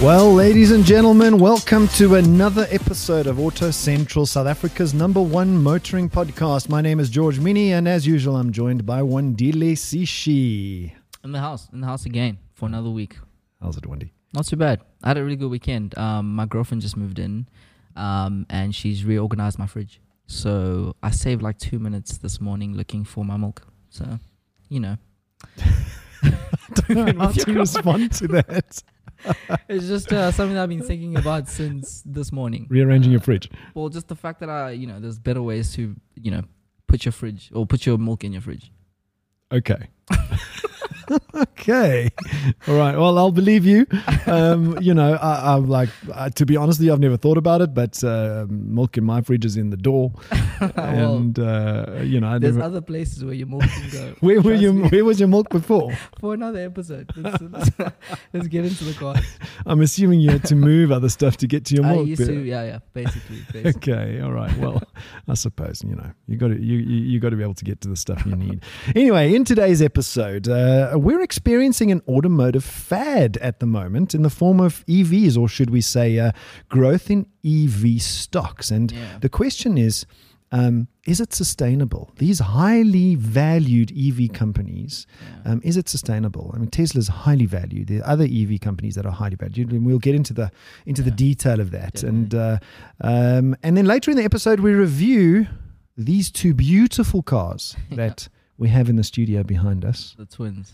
Well, ladies and gentlemen, welcome to another episode of Auto Central, South Africa's #1 motoring podcast. My name is George Mini, and as usual, I'm joined by Wandile Sishi. In the house again for another week. How's it, Wendy? Not too bad. I had a really good weekend. My girlfriend just moved in, and she's reorganized my fridge. So I saved like 2 minutes this morning looking for my milk. So, you know. I don't know how to respond to that. It's just something that I've been thinking about since this morning. Rearranging your fridge. Well, just the fact that there's better ways to, put your fridge or put your milk in your fridge. Okay. Okay. All right. Well, I'll believe you. I'm like, to be honest with you, I've never thought about it, but milk in my fridge is in the door. And, there's other places where your milk can go. Where was your milk before? For another episode. Let's get into the cards. I'm assuming you had to move other stuff to get to your milk. I used to, basically. Okay. All right. Well, I suppose, you got to be able to get to the stuff you need. Anyway, in today's episode, we're experiencing an automotive fad at the moment in the form of EVs, or should we say growth in EV stocks. And the question is it sustainable? These highly valued EV companies, is it sustainable? I mean, Tesla's highly valued. There are other EV companies that are highly valued, and we'll get into the detail of that. Definitely. And then later in the episode, we review these two beautiful cars that we have in the studio behind us. The twins.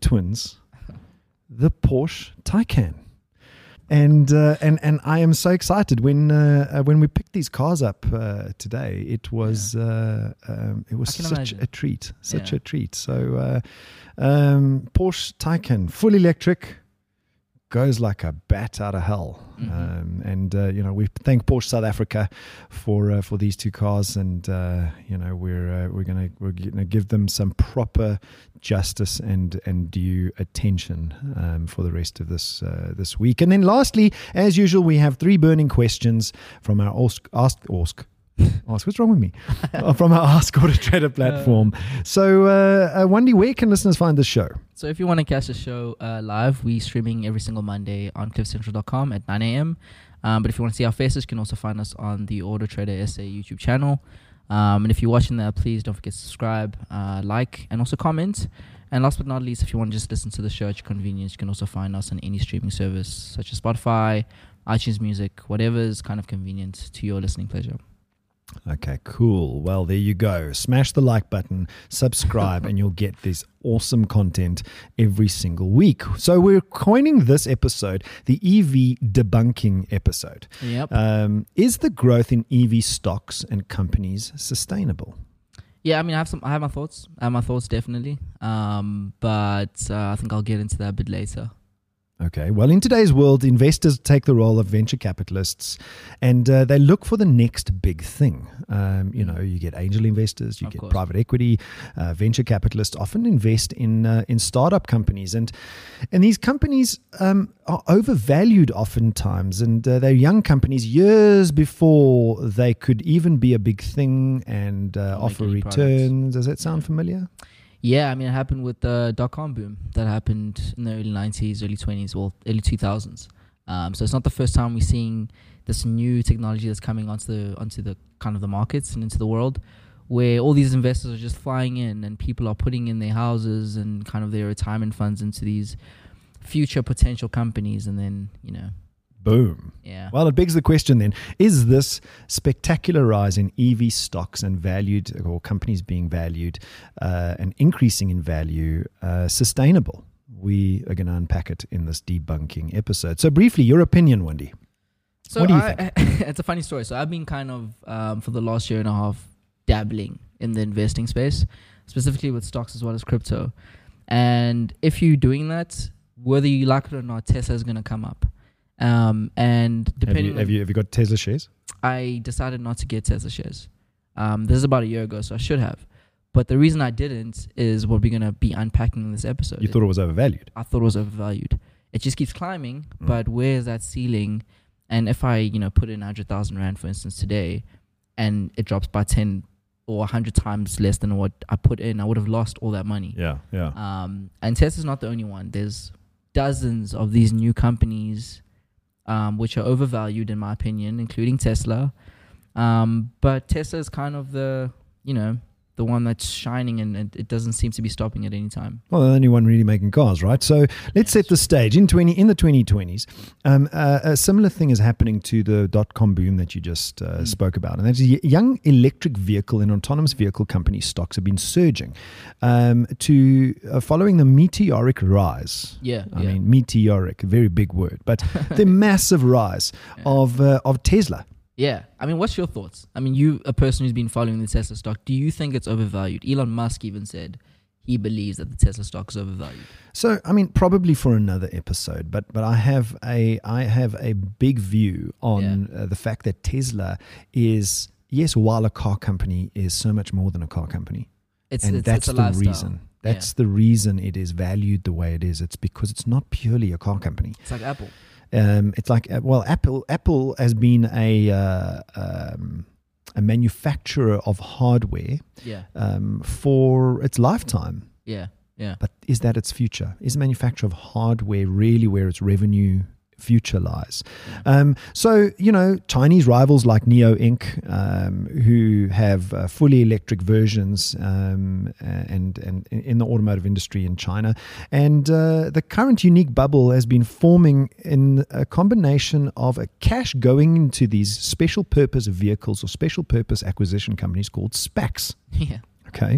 The Porsche Taycan. And I am so excited when we picked these cars up today. It was such a treat, a treat. So Porsche Taycan, full electric, goes like a bat out of hell. Mm-hmm. We thank Porsche South Africa for these two cars, and we're gonna give them some proper justice and due attention for the rest of this week. And then lastly, as usual, we have 3 burning questions from our Ask. What's wrong with me? From our Ask Auto Trader platform. So, Wendy, where can listeners find the show? So if you want to catch the show live, we're streaming every single Monday on cliffcentral.com at 9 a.m. But if you want to see our faces, you can also find us on the Auto Trader SA YouTube channel. And if you're watching that, please don't forget to subscribe, like, and also comment. And last but not least, if you want to just listen to the show at your convenience, you can also find us on any streaming service such as Spotify, iTunes Music, whatever is kind of convenient to your listening pleasure. Okay, cool. Well, there you go. Smash the like button, subscribe, and you'll get this awesome content every single week. So we're coining this episode the EV debunking episode. Yep. Is the growth in EV stocks and companies sustainable? Yeah, I mean, I have my thoughts. Definitely. But I think I'll get into that a bit later. Okay. Well, in today's world, investors take the role of venture capitalists, and they look for the next big thing. You get angel investors, you get private equity, venture capitalists often invest in startup companies, and these companies are overvalued oftentimes, and they're young companies years before they could even be a big thing and offer returns. Does that sound familiar? Yeah, I mean, it happened with the dot-com boom that happened in the early 90s, early 20s, well, early 2000s. So it's not the first time we're seeing this new technology that's coming onto the kind of the markets and into the world, where all these investors are just flying in and people are putting in their houses and kind of their retirement funds into these future potential companies, and then, boom. Yeah. Well, it begs the question then, is this spectacular rise in EV stocks and companies being valued and increasing in value sustainable? We are going to unpack it in this debunking episode. So briefly, your opinion, Wendy. So what do you think? It's a funny story. So I've been kind of, for the last year and a half, dabbling in the investing space, specifically with stocks as well as crypto. And if you're doing that, whether you like it or not, Tesla is going to come up. And depending, have you got Tesla shares? I decided not to get Tesla shares. This is about a year ago, so I should have. But the reason I didn't is what we're going to be unpacking in this episode. You thought it was overvalued? I thought it was overvalued. It just keeps climbing, but where is that ceiling? And if I, put in 100,000 Rand, for instance, today, and it drops by 10 or 100 times less than what I put in, I would have lost all that money. Yeah. And Tesla's not the only one. There's dozens of these new companies which are overvalued in my opinion, including Tesla. But Tesla is kind of the one that's shining, and it doesn't seem to be stopping at any time. Well, the only one really making cars, right? So let's set the stage. In the 2020s, a similar thing is happening to the dot-com boom that you just spoke about. And that's young electric vehicle and autonomous vehicle company stocks have been surging following the meteoric rise. I mean, meteoric, a very big word, but the massive rise of Tesla. Yeah. I mean, what's your thoughts? I mean, you, a person who's been following the Tesla stock, do you think it's overvalued? Elon Musk even said he believes that the Tesla stock is overvalued. So, I mean, probably for another episode, but I have a big view on the fact that Tesla is, yes, while a car company, is so much more than a car company. That's the lifestyle. Reason. That's the reason it is valued the way it is. It's because it's not purely a car company. It's like Apple. It's like, well, Apple has been a manufacturer of hardware for its lifetime. Yeah. But is that its future? Is the manufacture of hardware really where its revenue future lies? So, Chinese rivals like NIO Inc., who have fully electric versions and in the automotive industry in China. And the current unique bubble has been forming in a combination of a cash going into these special purpose vehicles or special purpose acquisition companies called SPACs. Yeah. Okay.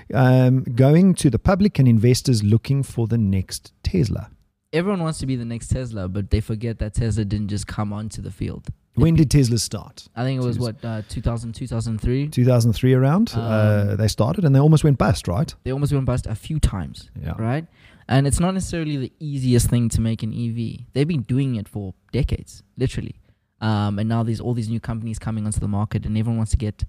Going to the public and investors looking for the next Tesla. Everyone wants to be the next Tesla, but they forget that Tesla didn't just come onto the field. When did Tesla start? I think it was 2000, 2003? 2003 around. They started and they almost went bust, right? They almost went bust a few times, right? And it's not necessarily the easiest thing to make an EV. They've been doing it for decades, literally. And now there's all these new companies coming onto the market, and everyone wants to get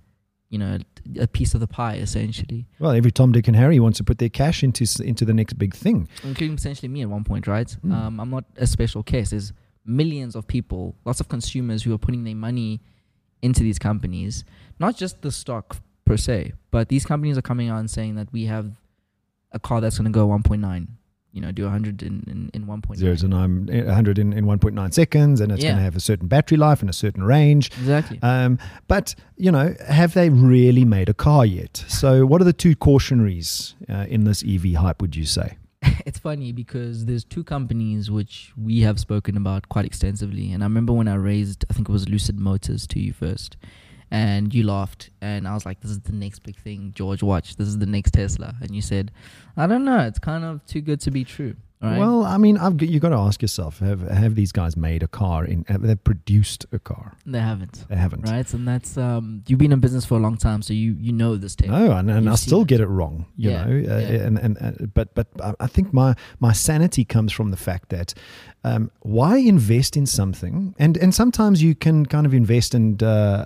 a piece of the pie, essentially. Well, every Tom, Dick, and Harry wants to put their cash into the next big thing. Including potentially me at one point, right? I'm not a special case. There's millions of people, lots of consumers who are putting their money into these companies. Not just the stock per se, but these companies are coming out and saying that we have a car that's going to go 1.9. Do 100 in 1.9. 0 to 100 in 1.9 seconds, and it's going to have a certain battery life and a certain range. Exactly. But, have they really made a car yet? So what are the two cautionaries in this EV hype, would you say? It's funny because there's two companies which we have spoken about quite extensively. And I remember when I raised, I think it was Lucid Motors to you first. And you laughed, and I was like, this is the next big thing, George, watch. This is the next Tesla. And you said, I don't know, it's kind of too good to be true. Right? Well, I mean, you've got to ask yourself, have these guys made a car? Have they produced a car? They haven't. Right? And that's, you've been in business for a long time, so you know this tech. No, and I still get it wrong, you know. But I think my sanity comes from the fact that why invest in something? And sometimes you can kind of invest and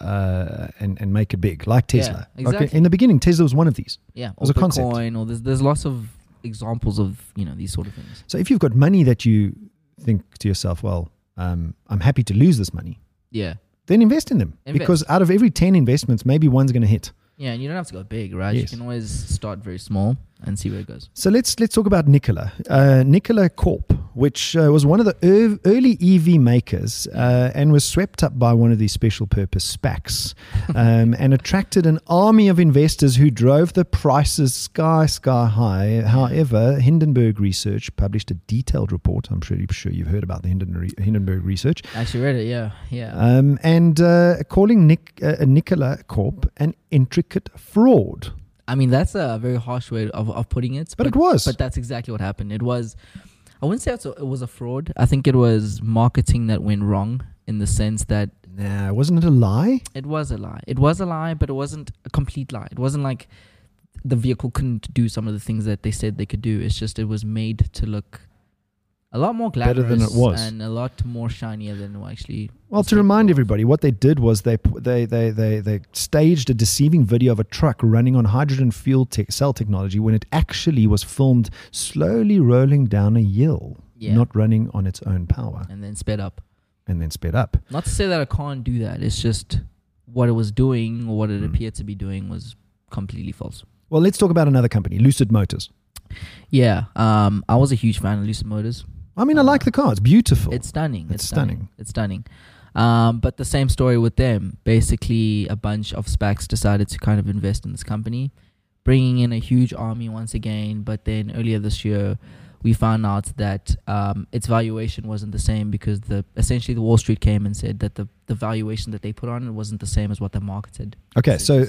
make it big, like Tesla. Yeah, exactly. Like in the beginning, Tesla was one of these. Yeah, it was a concept. Or there's lots of examples of these sort of things. So if you've got money that you think to yourself, well, I'm happy to lose this money, then invest in them. Because out of every 10 investments, maybe one's going to hit. Yeah, and you don't have to go big, right? Yes. You can always start very small and see where it goes. So let's talk about Nikola. Nikola Corp, which was one of the early EV makers and was swept up by one of these special purpose SPACs and attracted an army of investors who drove the prices sky high. However, Hindenburg Research published a detailed report. I'm pretty sure you've heard about the Hindenburg Research. I actually read it, yeah. And calling Nikola Corp an intricate fraud. I mean, that's a very harsh way of putting it. But it was. But that's exactly what happened. It was, I wouldn't say it was a fraud. I think it was marketing that went wrong in the sense that... Nah, wasn't it a lie? It was a lie. It was a lie, but it wasn't a complete lie. It wasn't like the vehicle couldn't do some of the things that they said they could do. It's just it was made to look a lot more glamorous, better than it was, and a lot more shinier than it actually. Well, to remind everybody, what they did was they staged a deceiving video of a truck running on hydrogen fuel cell technology when it actually was filmed slowly rolling down a hill, not running on its own power, and then sped up. Not to say that I can't do that. It's just what it was doing, or what it appeared to be doing, was completely false. Well, let's talk about another company, Lucid Motors. Yeah, I was a huge fan of Lucid Motors. I mean, I like the car. It's beautiful. It's stunning. It's stunning. It's stunning. But the same story with them. Basically, a bunch of SPACs decided to kind of invest in this company, bringing in a huge army once again. But then earlier this year, we found out that its valuation wasn't the same because essentially the Wall Street came and said that the valuation that they put on it wasn't the same as what they marketed. Okay, so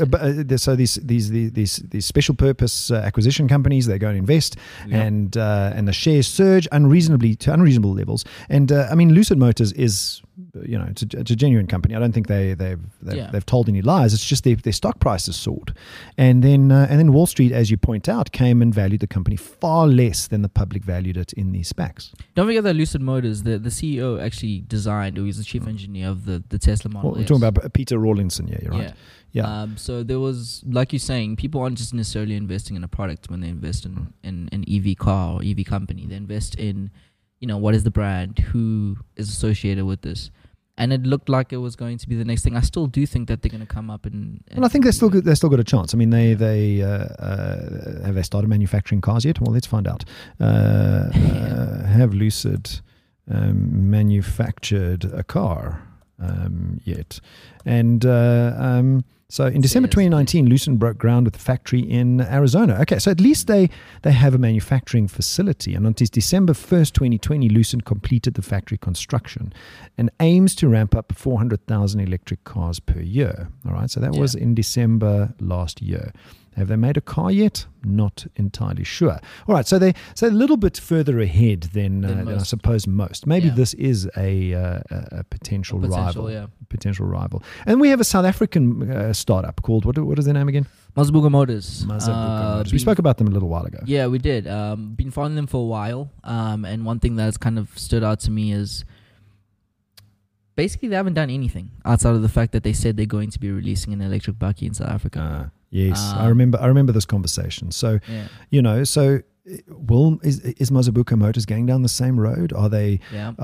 these special purpose acquisition companies, they go and invest, and the shares surge to unreasonable levels. And I mean, Lucid Motors is, it's a genuine company. I don't think they've told any lies. It's just their stock price has soared, and then Wall Street, as you point out, came and valued the company far less than the public valued it in these SPACs. Don't forget that Lucid Motors, the CEO actually designed, or he's the chief engineer of the Tesla Model S. We're talking about Peter Rawlinson. Yeah, you're right. Yeah. So there was, like you're saying, people aren't just necessarily investing in a product when they invest in an EV car or EV company. They invest in, what is the brand, who is associated with this. And it looked like it was going to be the next thing. I still do think that they're going to come up and I think they're still got a chance. I mean, have they started manufacturing cars yet? Well, let's find out. Have Lucid manufactured a car yet? And so in December 2019, Lucid broke ground with a factory in Arizona. Okay, so at least they have a manufacturing facility. And until December 1st, 2020, Lucid completed the factory construction and aims to ramp up 400,000 electric cars per year. All right, so that was in December last year. Have they made a car yet? Not entirely sure. All right, so they're a little bit further ahead than I suppose most. Maybe this is a potential rival. Yeah. Potential rival. And we have a South African startup called, what is their name again? Mazibuko Motors. We spoke about them a little while ago. Yeah, we did. Been following them for a while. And one thing that's kind of stood out to me is basically they haven't done anything outside of the fact that they said they're going to be releasing an electric bakkie in South Africa. Yes, I remember this conversation. So, is Mazibuko Motors going down the same road? Are they,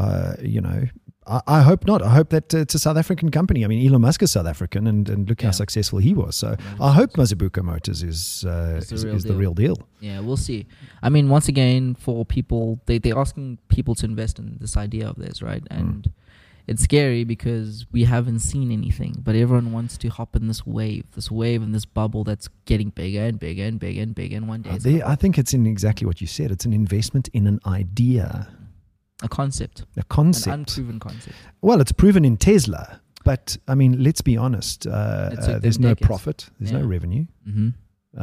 I hope not. I hope that it's a South African company. I mean, Elon Musk is South African, and look how successful he was. So I hope Mazibuko Motors is the real deal. Yeah, we'll see. I mean, once again, for people, they're asking people to invest in this idea of theirs, right? And it's scary because we haven't seen anything, but everyone wants to hop in this wave and this bubble that's getting bigger and bigger and bigger and bigger. And one day, I think it's in exactly what you said. It's an investment in an idea. A concept. An unproven concept. Well, it's proven in Tesla, but I mean, let's be honest. There's no profit. There's no revenue. Mm-hmm.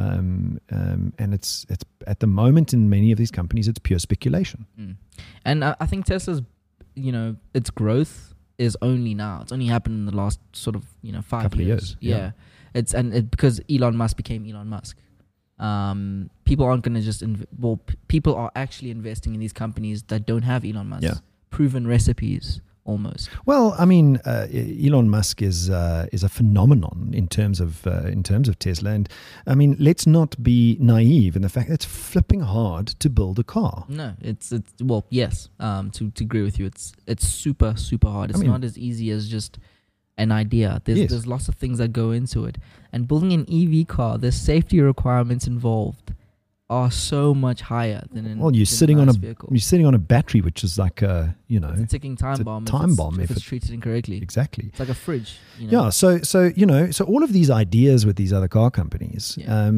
And it's at the moment in many of these companies, it's pure speculation. And I think Tesla's, its growth is only now. It's only happened in the last sort of 5 years. Yeah. Because Elon Musk became Elon Musk. People aren't going to just people are actually investing in these companies that don't have Elon Musk's proven recipes almost. Well, I mean, Elon Musk is a phenomenon in terms of Tesla, and I mean, let's not be naive in the fact that it's flipping hard to build a car. No, it's yes. To agree with you, it's super super hard. It's not as easy as just an idea. There's lots of things that go into it, and building an EV car, there's safety requirements involved are so much higher than you're sitting on a battery, which is like it's a ticking time bomb. If it's treated incorrectly. Exactly. It's like a fridge. Yeah. So all of these ideas with these other car companies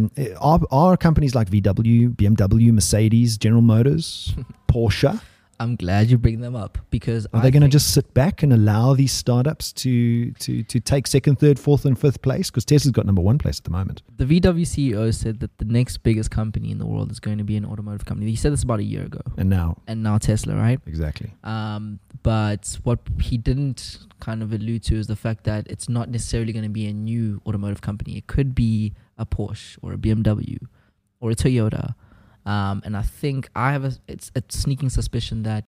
are companies like VW, BMW, Mercedes, General Motors, Porsche. I'm glad you bring them up because are they going to just sit back and allow these startups to take second, third, fourth, and fifth place? Because Tesla's got number one place at the moment. The VW CEO said that the next biggest company in the world is going to be an automotive company. He said this about a year ago. And now Tesla, right? Exactly. But what he didn't kind of allude to is the fact that it's not necessarily going to be a new automotive company. It could be a Porsche or a BMW or a Toyota. And I think I have a sneaking suspicion that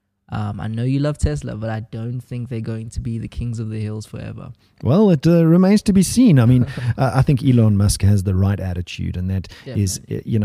I know you love Tesla, but I don't think they're going to be the kings of the hills forever. Well, it remains to be seen. I mean, I think Elon Musk has the right attitude, and that is,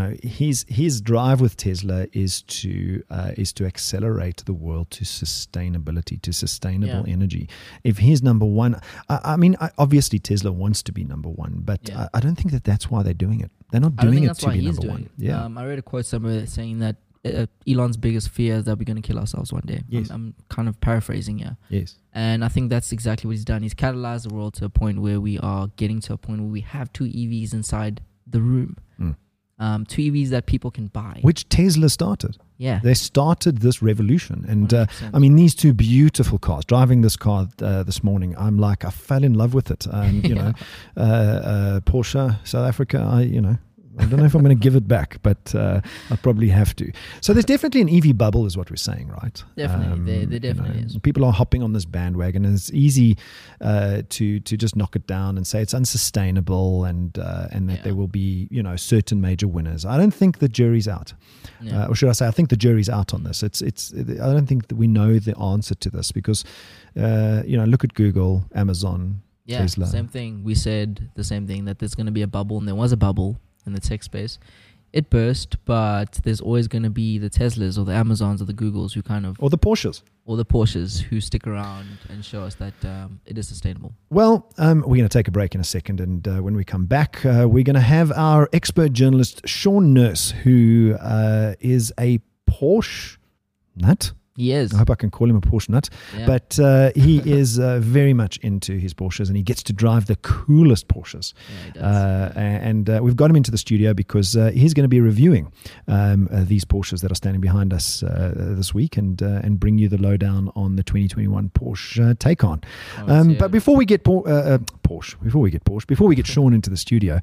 his drive with Tesla is to accelerate the world to sustainability, to sustainable energy. If he's number one, I mean, obviously Tesla wants to be number one, but I don't think that's why they're doing it. They're not doing it to be number one. Yeah, I read a quote somewhere saying that Elon's biggest fear is that we're going to kill ourselves one day. Yes. I'm kind of paraphrasing here. Yes. And I think that's exactly what he's done. He's catalyzed the world to a point where we are getting to a point where we have 2 EVs inside the room. 2 EVs that people can buy. Which Tesla started. Yeah. They started this revolution. And $100%. I mean, these 2 beautiful cars, driving this car this morning, I'm like, I fell in love with it. You know, Porsche, South Africa, I don't know if I'm going to give it back, but I'll probably have to. So there's definitely an EV bubble is what we're saying, right? Definitely. There definitely is. People are hopping on this bandwagon, and it's easy to just knock it down and say it's unsustainable and that there will be, certain major winners. I don't think the jury's out. Yeah. Or should I say, I think the jury's out on this. I don't think that we know the answer to this because, look at Google, Amazon, Tesla. Same thing. We said the same thing, that there's going to be a bubble, and there was a bubble in the tech space. It burst, but there's always going to be the Teslas or the Amazons or the Googles who or the Porsches who stick around and show us that it is sustainable. Well, we're going to take a break in a second, and when we come back, we're going to have our expert journalist Sean Nurse, who is a Porsche nut. He is. I hope I can call him a Porsche nut. Yeah. But he is very much into his Porsches, and he gets to drive the coolest Porsches. Yeah, he does. And we've got him into the studio because he's going to be reviewing these Porsches that are standing behind us this week and bring you the lowdown on the 2021 Porsche Taycan. But before we get before we get Sean into the studio,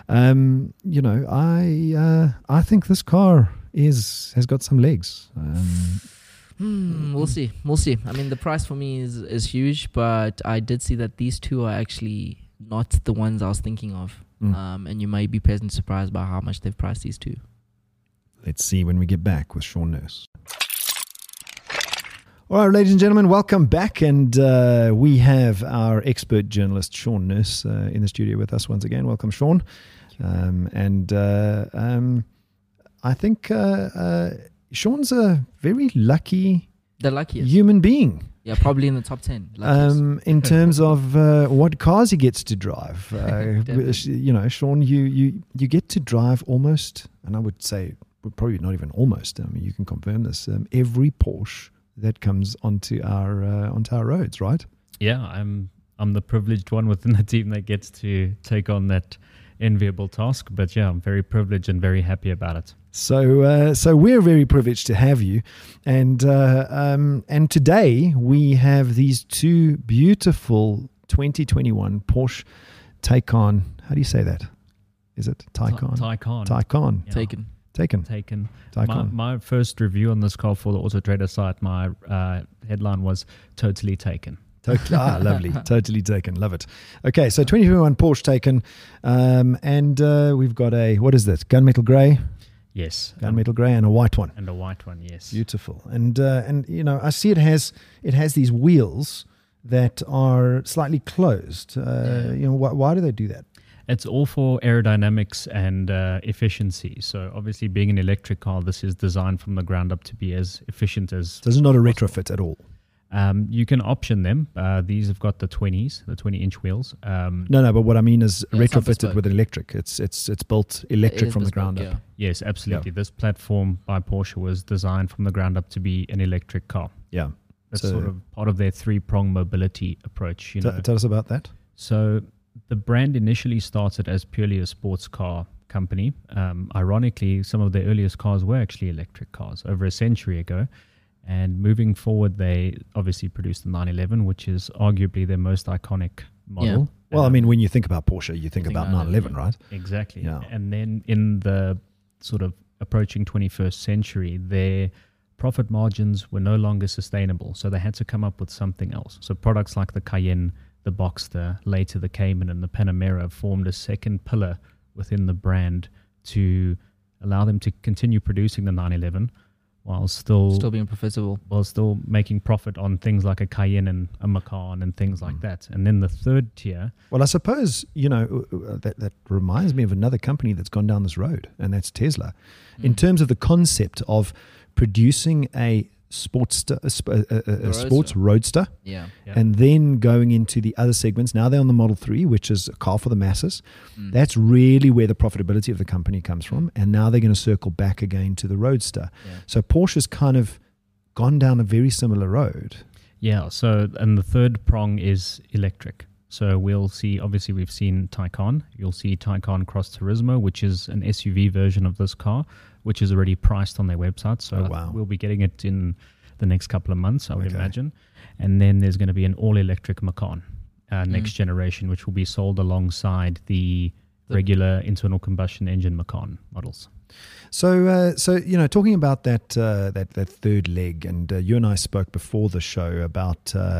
I think this car has got some legs. We'll see. I mean, the price for me is huge, but I did see that these 2 are actually not the ones I was thinking of. And you might be pleasantly surprised by how much they've priced these 2. Let's see when we get back with Sean Nurse. All right, ladies and gentlemen, welcome back. And we have our expert journalist, Sean Nurse, in the studio with us once again. Welcome, Sean. I think Sean's a very lucky The luckiest. human being. Yeah, probably in the top 10. In terms of what cars he gets to drive. Sean, you get to drive almost, and I would say probably not even almost, you can confirm this, every Porsche that comes onto our roads, right? Yeah, I'm the privileged one within the team that gets to take on that enviable task. But yeah, I'm very privileged and very happy about it. So we're very privileged to have you, and today we have these 2 beautiful 2021 Porsche Taycan. How do you say that? Is it Taycan? Taycan. Yeah. Taken. Taycan. My first review on this car for the Auto Trader site, my headline was "Totally Taken." Lovely. Totally taken. Love it. Okay, so 2021 Porsche Taycan, and we've got what is that? Gunmetal grey. Yes, gunmetal grey and a white one. And a white one, yes. Beautiful. And I see it has these wheels that are slightly closed. Why do they do that? It's all for aerodynamics and efficiency. So obviously, being an electric car, this is designed from the ground up to be as efficient as. So this is not a retrofit at all. You can option them. These have got the 20-inch wheels. No, but what I mean is retrofitted with an electric. It's built electric from the ground up. Yes, absolutely. Yeah. This platform by Porsche was designed from the ground up to be an electric car. Yeah. That's sort of part of their 3-prong mobility approach. Tell us about that. So the brand initially started as purely a sports car company. Ironically, some of their earliest cars were actually electric cars over a century ago. And moving forward, they obviously produced the 911, which is arguably their most iconic model. Yeah. Well, I mean, when you think about Porsche, you think about 911, right? Exactly. Yeah. And then in the sort of approaching 21st century, their profit margins were no longer sustainable. So they had to come up with something else. So products like the Cayenne, the Boxster, later the Cayman and the Panamera formed a second pillar within the brand to allow them to continue producing the 911 while still being profitable, while still making profit on things like a Cayenne and a Macan and things like that. And then the third tier. Well, I suppose, that reminds me of another company that's gone down this road, and that's Tesla. In terms of the concept of producing a sports roadster, Yeah. and then going into the other segments. Now they're on the Model 3, which is a car for the masses. That's really where the profitability of the company comes from. And now they're going to circle back again to the Roadster. Yeah. So Porsche's kind of gone down a very similar road. Yeah. So, and the third prong is electric. So we'll see, obviously we've seen Taycan. You'll see Taycan Cross Turismo, which is an SUV version of this car, which is already priced on their website. So we'll be getting it in the next couple of months, I would imagine. And then there's going to be an all-electric Macan, next generation, which will be sold alongside the regular internal combustion engine Macan models. So, talking about that third leg, and you and I spoke before the show about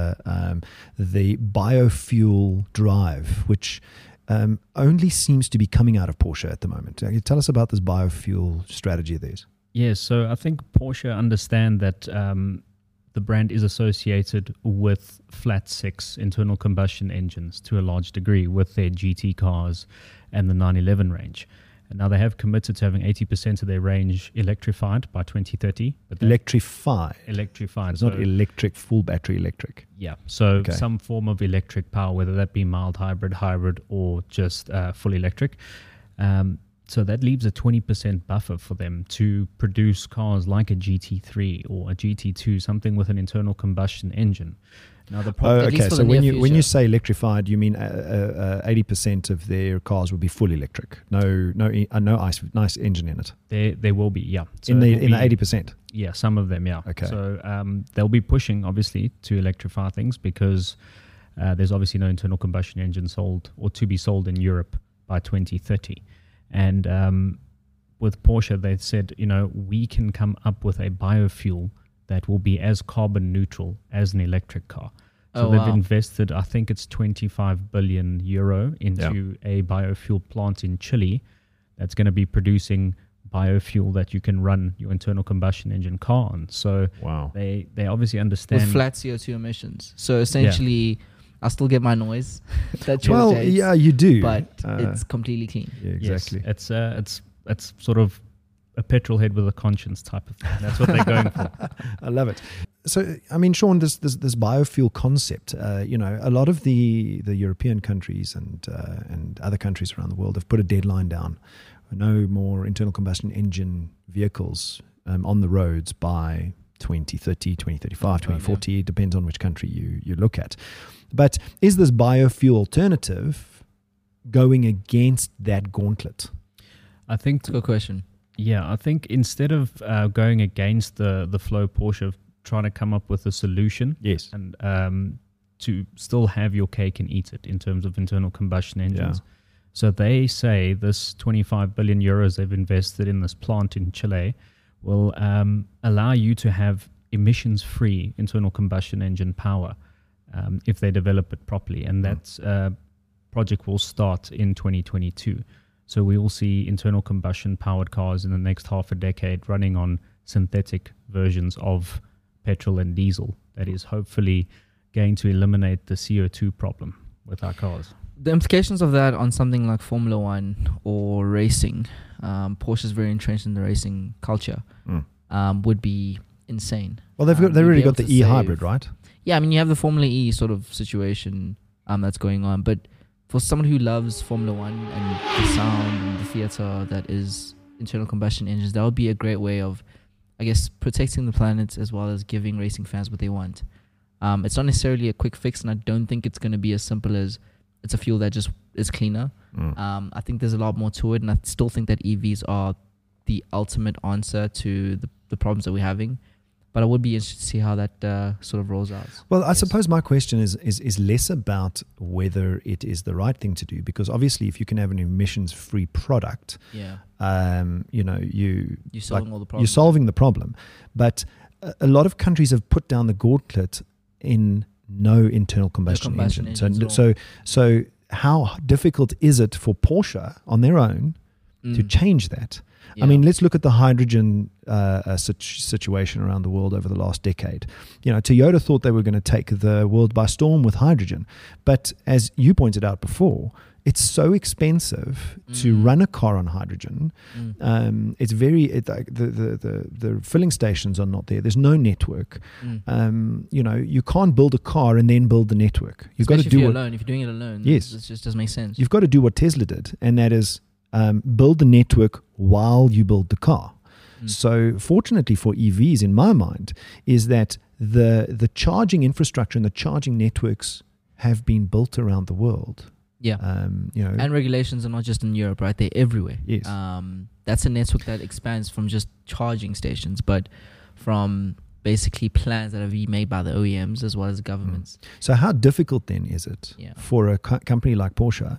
the biofuel drive, which only seems to be coming out of Porsche at the moment. Can you tell us about this biofuel strategy of theirs? Yes, so I think Porsche understand that the brand is associated with flat six internal combustion engines to a large degree with their GT cars and the 911 range. And now they have committed to having 80% of their range electrified by 2030. But Electrified. It's not electric, full battery electric. Yeah. So some form of electric power, whether that be mild hybrid, or just full electric. So that leaves a 20% buffer for them to produce cars like a GT3 or a GT2, something with an internal combustion engine. Now the problem. Okay. So when you say electrified, you mean 80% of their cars will be full electric. No nice engine in it. There will be, yeah. So in the 80%. Yeah, some of them, yeah. Okay. So they'll be pushing obviously to electrify things because there's obviously no internal combustion engine sold or to be sold in Europe by 2030. And with Porsche, they said, we can come up with a biofuel that will be as carbon neutral as an electric car. So they've invested, I think it's 25 billion euro into a biofuel plant in Chile that's going to be producing biofuel that you can run your internal combustion engine car on. So they obviously understand. With flat CO2 emissions. So essentially, I still get my noise. Yeah, you do. But it's completely clean. Yeah, exactly. Yes, it's sort of a petrol head with a conscience type of thing. That's what they're going for. I love it. So, I mean, Sean, this biofuel concept, a lot of the European countries and other countries around the world have put a deadline down. No more internal combustion engine vehicles on the roads by 2030, 2035, 2040. It depends on which country you look at. But is this biofuel alternative going against that gauntlet? I think it's a good question. Yeah, I think instead of going against the flow, Porsche trying to come up with a solution, yes, and to still have your cake and eat it in terms of internal combustion engines. Yeah. So they say this 25 billion euros they've invested in this plant in Chile will allow you to have emissions-free internal combustion engine power if they develop it properly, and that project will start in 2022. So we will see internal combustion powered cars in the next half a decade running on synthetic versions of petrol and diesel. That is hopefully going to eliminate the CO2 problem with our cars. The implications of that on something like Formula One or racing, Porsche is very entrenched in the racing culture, would be insane. Well, they've already got the e-hybrid, right? Yeah, I mean, you have the Formula E sort of situation that's going on, but for someone who loves Formula One and the sound and the theater that is internal combustion engines, that would be a great way of, I guess, protecting the planet as well as giving racing fans what they want. It's not necessarily a quick fix, and I don't think it's going to be as simple as it's a fuel that just is cleaner. I think there's a lot more to it, and I still think that EVs are the ultimate answer to the problems that we're having. But I would be interested to see how that sort of rolls out. Well, I suppose my question is less about whether it is the right thing to do, because obviously if you can have an emissions-free product, you're solving all the problems. You're solving the problem. But a lot of countries have put down the gauntlet in no internal combustion engine. So how difficult is it for Porsche on their own to change that? Yeah. I mean, let's look at the hydrogen situation around the world over the last decade. Toyota thought they were going to take the world by storm with hydrogen. But as you pointed out before, it's so expensive to run a car on hydrogen. It's the filling stations are not there. There's no network. You can't build a car and then build the network. You've got to do it alone. If you're doing it alone, yes, it just doesn't make sense. You've got to do what Tesla did, and that is build the network while you build the car. So fortunately for EVs, in my mind, is that the charging infrastructure and the charging networks have been built around the world. Yeah. And regulations are not just in Europe, right? They're everywhere. Yes. That's a network that expands from just charging stations, but from basically plans that have been made by the OEMs as well as governments. So how difficult then is it for a company like Porsche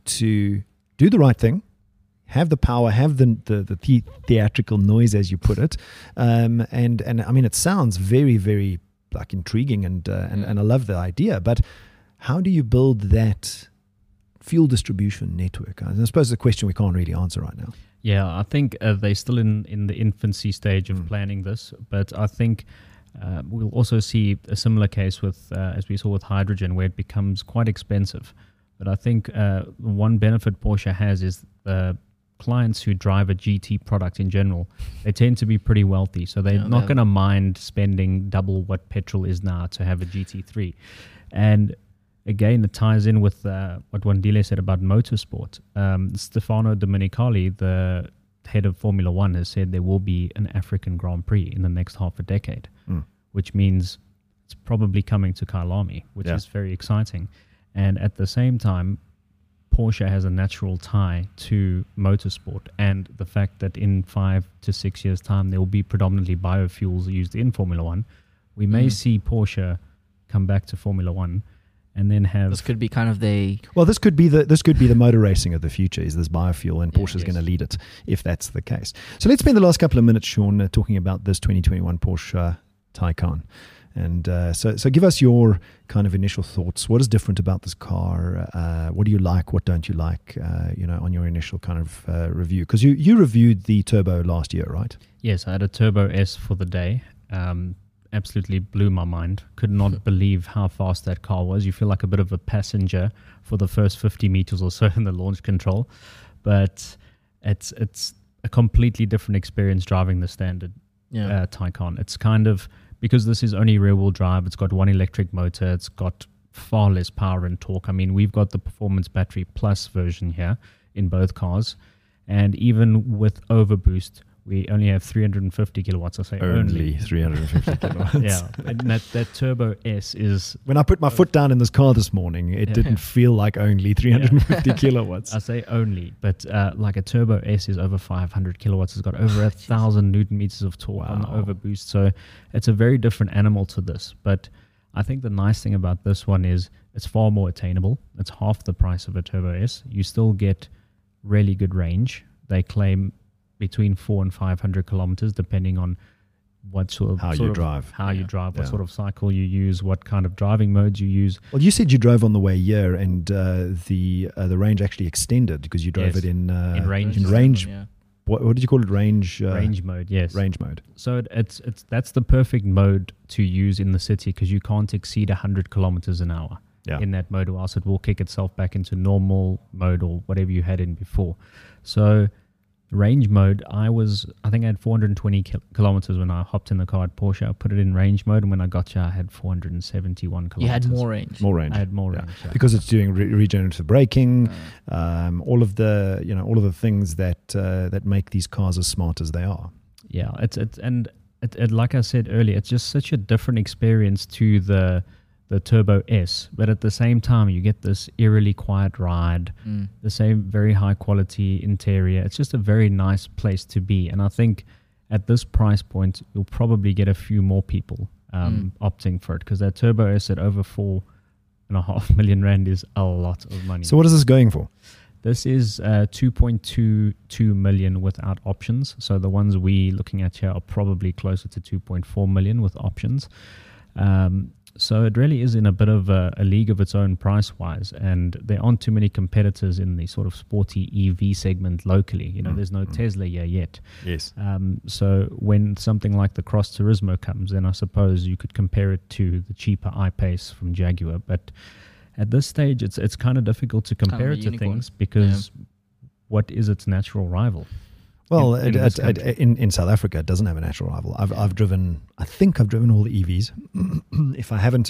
to do the right thing, have the power, have the theatrical noise, as you put it, and I mean, it sounds very, very like intriguing, and I love the idea, but how do you build that fuel distribution network? I suppose it's a question we can't really answer right now. Yeah, I think they're still in the infancy stage of planning this, but I think we'll also see a similar case with, as we saw with hydrogen, where it becomes quite expensive. But I think one benefit Porsche has is the clients who drive a GT product in general, they tend to be pretty wealthy, so they're not going to mind spending double what petrol is now to have a GT3. And again, it ties in with what Wandile said about motorsport. Stefano Domenicali, the head of Formula One, has said there will be an African Grand Prix in the next half a decade, which means it's probably coming to Kyalami, which is very exciting. And at the same time, Porsche has a natural tie to motorsport, and the fact that in 5 to 6 years' time there will be predominantly biofuels used in Formula One, we may see Porsche come back to Formula One. And then this could be kind of this could be the motor racing of the future, is this biofuel, and Porsche is going to lead it if that's the case. So let's spend the last couple of minutes, Sean, talking about this 2021 Porsche Taycan. And so give us your kind of initial thoughts. What is different about this car? What do you like? What don't you like? On your initial kind of review, because you reviewed the Turbo last year, right? Yes, I had a Turbo S for the day. Absolutely blew my mind. Could not believe how fast that car was. You feel like a bit of a passenger for the first 50 meters or so in the launch control, but it's a completely different experience driving the standard Taycan. It's kind of, because this is only rear-wheel drive, it's got one electric motor, it's got far less power and torque. I mean, we've got the Performance Battery Plus version here in both cars, and even with overboost, we only have 350 kilowatts. I say only 350 kilowatts. Yeah, and that Turbo S is... When I put my foot down in this car this morning, it didn't feel like only 350 kilowatts. I say only, but like a Turbo S is over 500 kilowatts. It's got over 1,000 Newton meters of torque on the overboost. So it's a very different animal to this. But I think the nice thing about this one is it's far more attainable. It's half the price of a Turbo S. You still get really good range. They claim between 400 and 500 kilometers, depending on what sort of you drive, what sort of cycle you use, what kind of driving modes you use. Well, you said you drove on the way here, and the range actually extended because you drove it in range. What did you call it? Range mode. Yes, range mode. So that's the perfect mode to use in the city, because you can't exceed 100 kilometers an hour in that mode, or else it will kick itself back into normal mode or whatever you had in before. So range mode, I think I had 420 kilometers when I hopped in the car at Porsche. I put it in range mode, and when I got here, I had 471 kilometers. You had more range. I had more range because it's doing regenerative braking, all of the things that make these cars as smart as they are. Yeah, it like I said earlier, it's just such a different experience to the Turbo S, but at the same time you get this eerily quiet ride, the same very high quality interior. It's just a very nice place to be, and I think at this price point you'll probably get a few more people opting for it, because that Turbo S at over 4.5 million rand is a lot of money. So what is this going for? This is 2.22 million without options. So the ones we looking at here are probably closer to 2.4 million with options. So it really is in a bit of a league of its own price-wise, and there aren't too many competitors in the sort of sporty EV segment locally. There's no Tesla here yet. Yes. So when something like the Cross Turismo comes, then I suppose you could compare it to the cheaper I-Pace from Jaguar. But At this stage, it's kind of difficult to compare it to things because what is its natural rival? Well, in South Africa, it doesn't have a natural rival. I think I've driven all the EVs. If I haven't,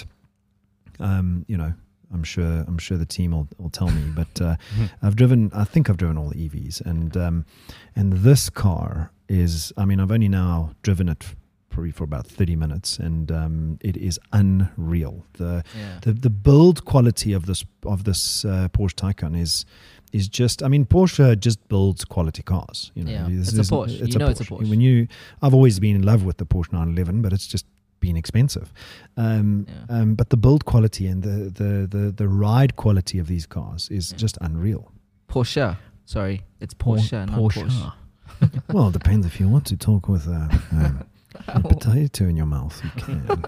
I'm sure the team will tell me. But I think I've driven all the EVs, and this car is. I mean, I've only now driven it probably for about 30 minutes, and it is unreal. The build quality of this Porsche Taycan is just. I mean, Porsche just builds quality cars. It's a Porsche. It's a Porsche. I've always been in love with the Porsche 911, but it's just been expensive. But the build quality and the ride quality of these cars is just unreal. Porsche. Sorry, it's Porsche, not Porsche. Well, it depends. If you want to talk with a potato in your mouth, you can.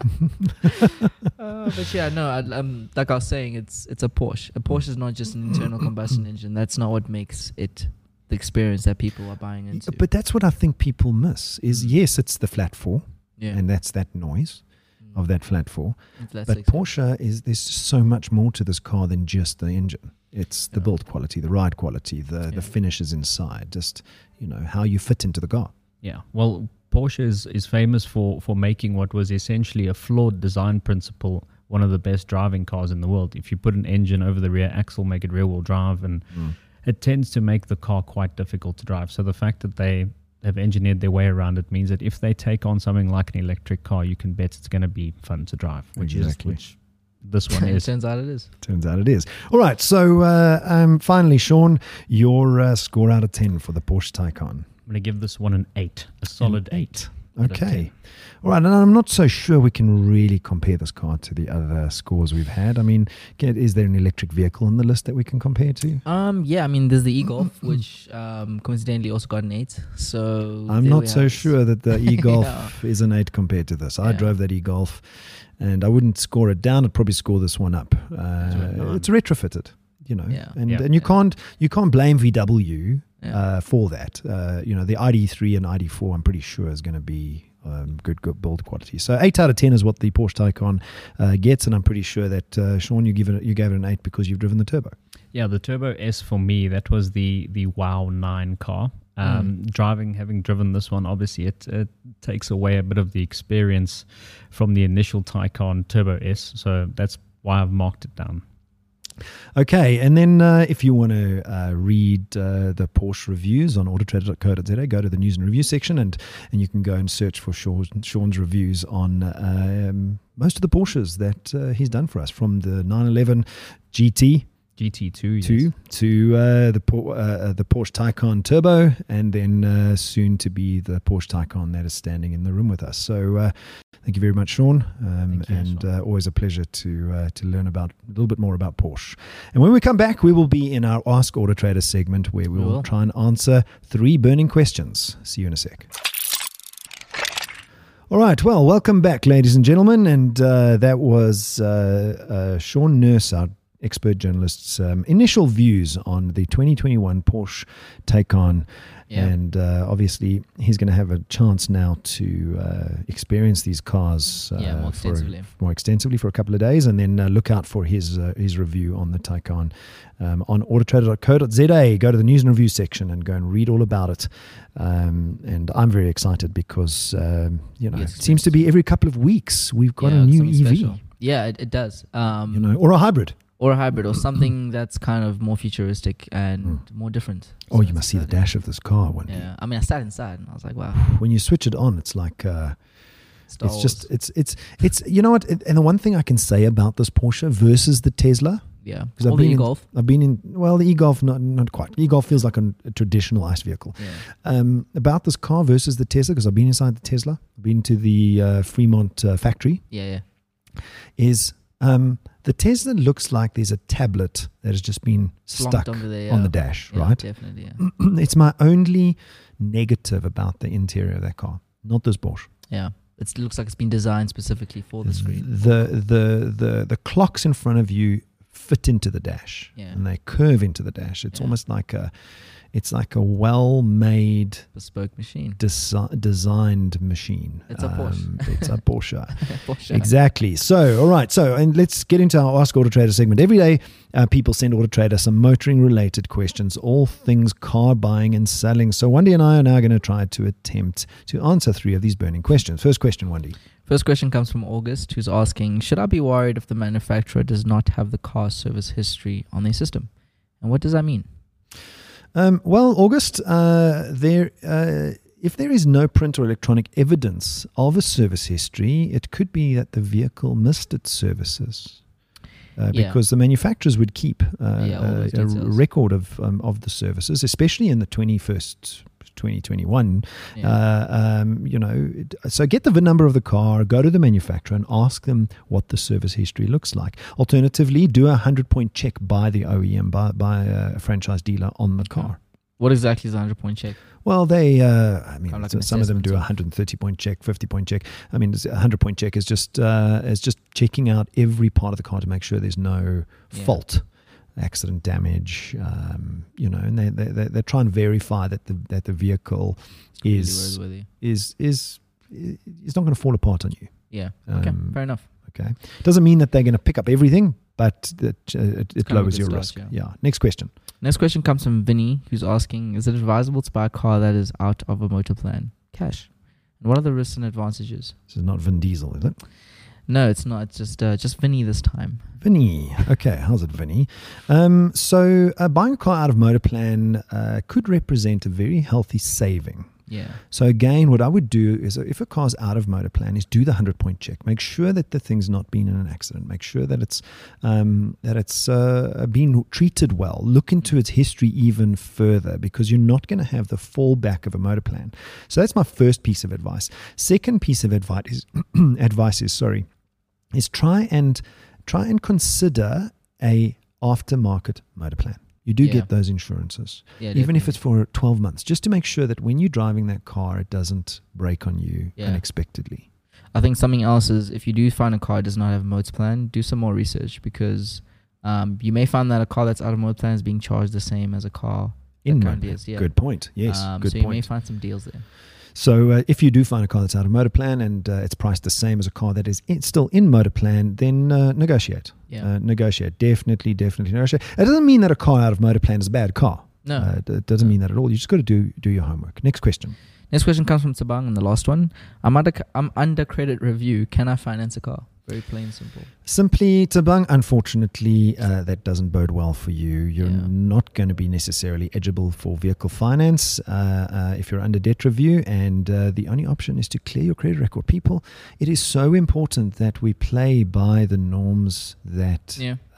But yeah, no. Like I was saying, it's a Porsche. A Porsche is not just an internal combustion engine. That's not what makes it the experience that people are buying into. But that's what I think people miss. Is yes, it's the flat four, and that's that noise of that flat four. But Porsche there's so much more to this car than just the engine. It's the build quality, the ride quality, the finishes inside, just how you fit into the car. Yeah, well, Porsche is famous for making what was essentially a flawed design principle one of the best driving cars in the world. If you put an engine over the rear axle, make it rear-wheel drive, and it tends to make the car quite difficult to drive. So the fact that they have engineered their way around it means that if they take on something like an electric car, you can bet it's going to be fun to drive, which this one is. Turns out it is. All right, so finally, Sean, your score out of 10 for the Porsche Taycan. I'm going to give this one an 8, a solid 8. Okay. All right, and I'm not so sure we can really compare this car to the other scores we've had. I mean, is there an electric vehicle on the list that we can compare to? Yeah, I mean, there's the e-Golf, which coincidentally also got an 8. So I'm not so sure that the e-Golf is an 8 compared to this. I drove that e-Golf, and I wouldn't score it down. I'd probably score this one up. It's retrofitted, and you can't blame VW for that. The ID3 and ID4, I'm pretty sure is going to be good build quality. So 8 out of 10 is what the Porsche Taycan gets, and I'm pretty sure that Sean, you gave it an 8 because you've driven the Turbo. Yeah, the Turbo S for me, that was the Wow 9 car. Having driven this one, obviously it takes away a bit of the experience from the initial Taycan Turbo S, so that's why I've marked it down. Okay, and then if you want to read the Porsche reviews on autotrader.co.za, go to the news and review section, and you can go and search for Sean's reviews on most of the Porsches that he's done for us, from the 911 GT2 to the Porsche Taycan Turbo, and then soon to be the Porsche Taycan that is standing in the room with us. So thank you very much, Sean, and always a pleasure to learn about a little bit more about Porsche. And when we come back, we will be in our Ask Auto Trader segment, where we will try and answer 3 burning questions. See you in a sec. All right, well, welcome back, ladies and gentlemen, and that was Sean Nurse, our expert journalist's initial views on the 2021 Porsche Taycan. And obviously he's going to have a chance now to experience these cars more extensively for a couple of days, and then look out for his review on the Taycan on autotrader.co.za. Go to the news and review section and go and read all about it. And I'm very excited because it seems to be every couple of weeks we've got a new EV. Special. Yeah, it does. Or a hybrid. Or a hybrid, or something that's kind of more futuristic and more different. So you must see the dash of this car one day. Yeah, I mean, I sat inside and I was like, wow. When you switch it on, it's like it's you know what? And the one thing I can say about this Porsche versus the Tesla, because the e-Golf. I've been in the e-Golf, not quite. E-Golf feels like a traditional ICE vehicle. About this car versus the Tesla, because I've been inside the Tesla, I've been to the Fremont factory. Is the Tesla looks like there's a tablet that has just been stuck on the dash, right? Definitely, It's my only negative about the interior of that car, not this Porsche. Yeah, it looks like it's been designed specifically for the screen. The clocks in front of you fit into the dash, and they curve into the dash. It's almost like a well-made, bespoke machine, designed machine. It's a Porsche. It's a Porsche. Porsche. Exactly. So, all right. So, and let's get into our Ask Auto Trader segment. Every day, people send Auto Trader some motoring-related questions, all things car buying and selling. So, Wendy and I are now going to try to attempt to answer 3 of these burning questions. First question, Wendy. First question comes from August, who's asking, should I be worried if the manufacturer does not have the car service history on their system? And what does that mean? Well, August, if there is no print or electronic evidence of a service history, it could be that the vehicle missed its services. Because the manufacturers would keep a record of the services, especially in the 2021. So get the VIN number of the car, go to the manufacturer and ask them what the service history looks like. Alternatively, do a 100-point check by the OEM, by a franchise dealer on the car. What exactly is a 100-point check? Well, they, some of them do a 130-point check, 50-point check. I mean, a 100-point check is just checking out every part of the car to make sure there's no fault, accident damage, and they try and verify that the vehicle is not going to fall apart on you. Yeah. Okay. Fair enough. Okay. Doesn't mean that they're going to pick up everything, but it lowers your risk. Yeah. Next question. Next question comes from Vinny, who's asking, is it advisable to buy a car that is out of a motor plan? Cash. And what are the risks and advantages? This is not Vin Diesel, is it? No, it's not. It's just Vinny this time. Vinny. Okay, how's it, Vinny? So buying a car out of motor plan could represent a very healthy saving. Yeah. So again, what I would do is, if a car's out of motor plan, is do the 100-point check. Make sure that the thing's not been in an accident. Make sure that it's been treated well. Look into its history even further, because you're not going to have the fallback of a motor plan. So that's my first piece of advice. Second piece of advice is try and consider a aftermarket motor plan. You do get those insurances, even if it's for 12 months, just to make sure that when you're driving that car, it doesn't break on you unexpectedly. I think something else is, if you do find a car that does not have a motor plan, do some more research, because you may find that a car that's out of motor plan is being charged the same as a car in motor plan. Good point. Yes, good point. So you may find some deals there. So if you do find a car that's out of motor plan and it's priced the same as a car that is still in motor plan, then negotiate. Negotiate. Definitely negotiate. It doesn't mean that a car out of motor plan is a bad car. No. It doesn't mean that at all. You just got to do your homework. Next question. Next question comes from Tabang, and the last one. I'm under credit review. Can I finance a car? Very plain and simple. Simply, Tabang, unfortunately, that doesn't bode well for you. You're not going to be necessarily eligible for vehicle finance if you're under debt review, and the only option is to clear your credit record. People, it is so important that we play by the norms that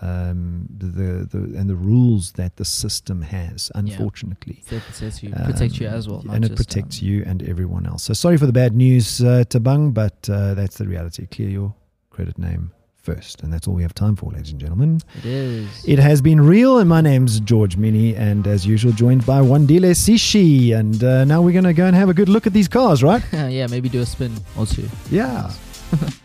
the rules that the system has, unfortunately. So it protects you as well. And it protects you and everyone else. So sorry for the bad news, Tabang, but that's the reality. Clear your credit name first, and that's all we have time for, ladies and gentlemen. It is. It has been real, and my name's George Mini, and as usual joined by Wandile Sishi, and now we're going to go and have a good look at these cars, right? Yeah, maybe do a spin or two. Yeah.